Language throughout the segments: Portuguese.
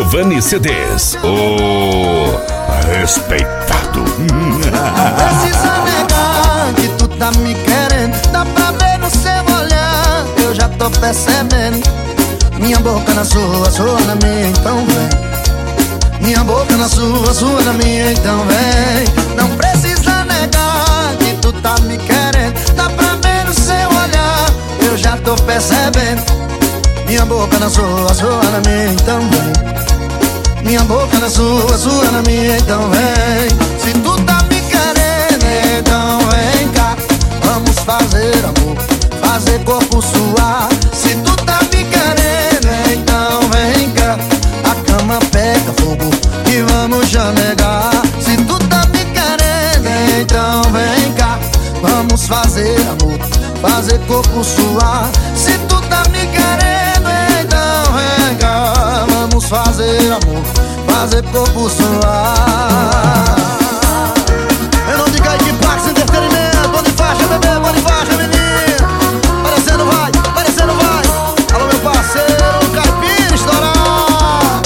Giovanni CDs, o respeitado. Não precisa negar que tu tá me querendo. Dá pra ver no seu olhar, eu já tô percebendo. Minha boca na sua, sua na minha, então vem. Minha boca na sua, sua na minha, então vem. Não precisa negar que tu tá me querendo. Dá pra ver no seu olhar, eu já tô percebendo. Minha boca na sua, sua na minha, então vem. Minha boca na sua, sua na minha, então vem. Se tu tá me querendo, então vem cá. Vamos fazer amor, fazer corpo suar. Se tu tá me querendo, então vem cá. A cama pega fogo e vamos chamegar. Se tu tá me querendo, então vem cá. Vamos fazer amor, fazer corpo suar. Se tu tá me querendo, então vem cá. Vamos fazer amor, fazer corpo suar. Eu não digo aí que Pax Entretenimento. Bonifácio, bebê, Bonifácio, menino. Parecendo vai, parecendo vai. Alô, meu parceiro, Caipira estourar.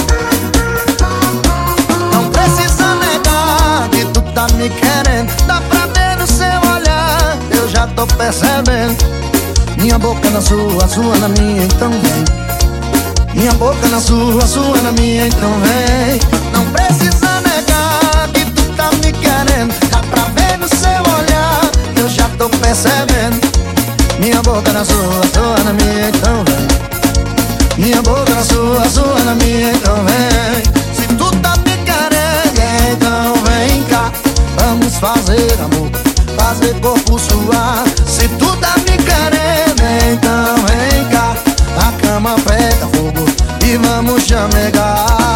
Não precisa negar que tu tá me querendo. Dá pra ver no seu olhar, eu já tô percebendo. Minha boca na sua, sua na minha, então vem. Minha boca na sua, sua na minha, então vem. Não precisa negar que tu tá me querendo. Dá pra ver no seu olhar, eu já tô percebendo. Minha boca na sua, sua na minha, então vem. Minha boca na sua, sua na minha, então vem. Se tu tá me querendo, então vem cá. Vamos fazer amor, fazer corpo suar. Se tu tá me querendo, então vem cá. A cama pega fogo e vamos chamegar.